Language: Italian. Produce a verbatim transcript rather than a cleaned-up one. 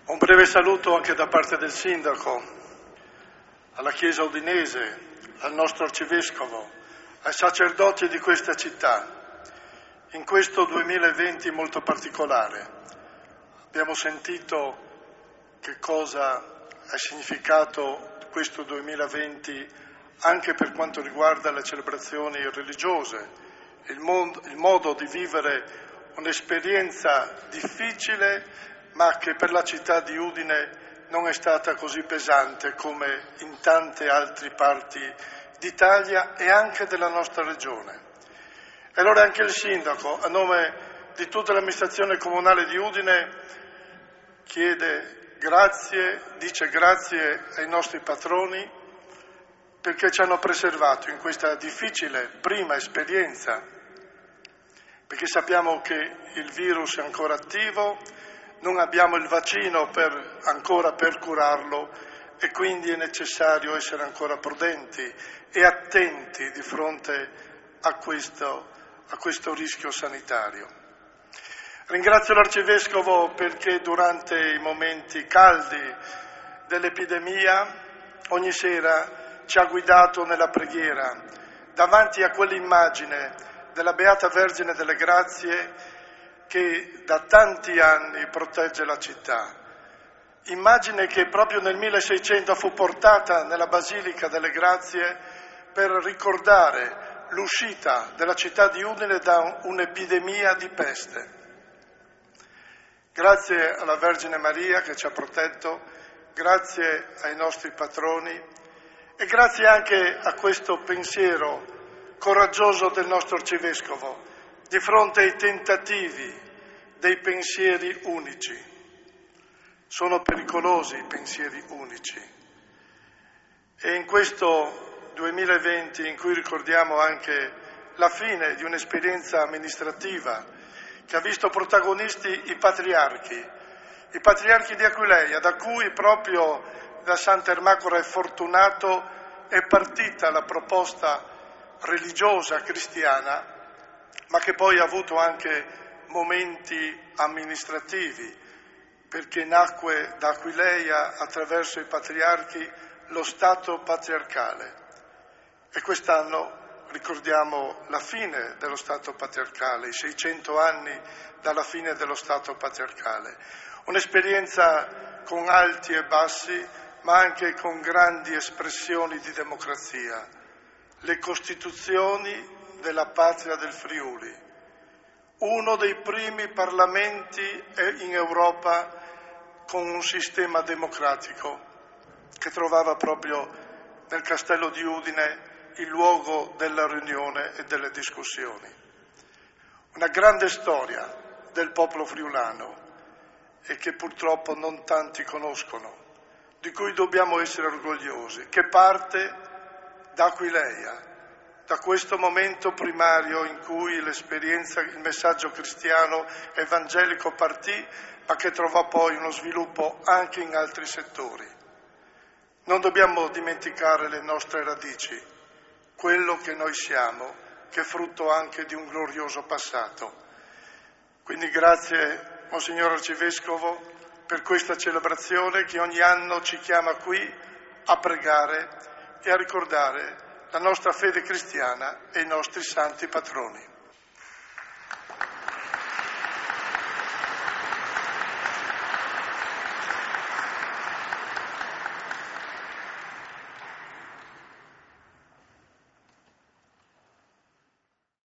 Un breve saluto anche da parte del Sindaco, alla Chiesa udinese, al nostro Arcivescovo, ai sacerdoti di questa città. In questo duemilaventi molto particolare abbiamo sentito che cosa ha significato questo duemilaventi anche per quanto riguarda le celebrazioni religiose, il, mondo, il modo di vivere un'esperienza difficile ma che per la città di Udine non è stata così pesante come in tante altre parti d'Italia e anche della nostra regione. E allora anche il Sindaco, a nome di tutta l'amministrazione comunale di Udine, chiede grazie, dice grazie ai nostri patroni perché ci hanno preservato in questa difficile prima esperienza, perché sappiamo che il virus è ancora attivo, non abbiamo il vaccino per, ancora per curarlo e quindi è necessario essere ancora prudenti e attenti di fronte a questo, a questo rischio sanitario. Ringrazio l'Arcivescovo perché durante i momenti caldi dell'epidemia ogni sera ci ha guidato nella preghiera davanti a quell'immagine della Beata Vergine delle Grazie che da tanti anni protegge la città. Immagine che proprio nel milleseicento fu portata nella Basilica delle Grazie per ricordare l'uscita della città di Udine da un'epidemia di peste. Grazie alla Vergine Maria che ci ha protetto, grazie ai nostri patroni e grazie anche a questo pensiero coraggioso del nostro Arcivescovo di fronte ai tentativi dei pensieri unici. Sono pericolosi i pensieri unici. E in questo duemilaventi, in cui ricordiamo anche la fine di un'esperienza amministrativa che ha visto protagonisti i patriarchi, i patriarchi di Aquileia, da cui proprio da Sant'Ermacora e Fortunato è partita la proposta religiosa cristiana, ma che poi ha avuto anche momenti amministrativi, perché nacque da Aquileia attraverso i patriarchi lo Stato patriarcale. E quest'anno ricordiamo la fine dello Stato patriarcale, i seicento anni dalla fine dello Stato patriarcale. Un'esperienza con alti e bassi, ma anche con grandi espressioni di democrazia. Le Costituzioni della patria del Friuli, uno dei primi parlamenti in Europa con un sistema democratico che trovava proprio nel Castello di Udine il luogo della riunione e delle discussioni. Una grande storia del popolo friulano e che purtroppo non tanti conoscono, di cui dobbiamo essere orgogliosi, che parte da Aquileia, da questo momento primario in cui l'esperienza, il messaggio cristiano evangelico partì, ma che trovò poi uno sviluppo anche in altri settori. Non dobbiamo dimenticare le nostre radici, quello che noi siamo, che è frutto anche di un glorioso passato. Quindi grazie, Monsignor Arcivescovo, per questa celebrazione che ogni anno ci chiama qui a pregare e a ricordare la nostra fede cristiana e i nostri santi patroni.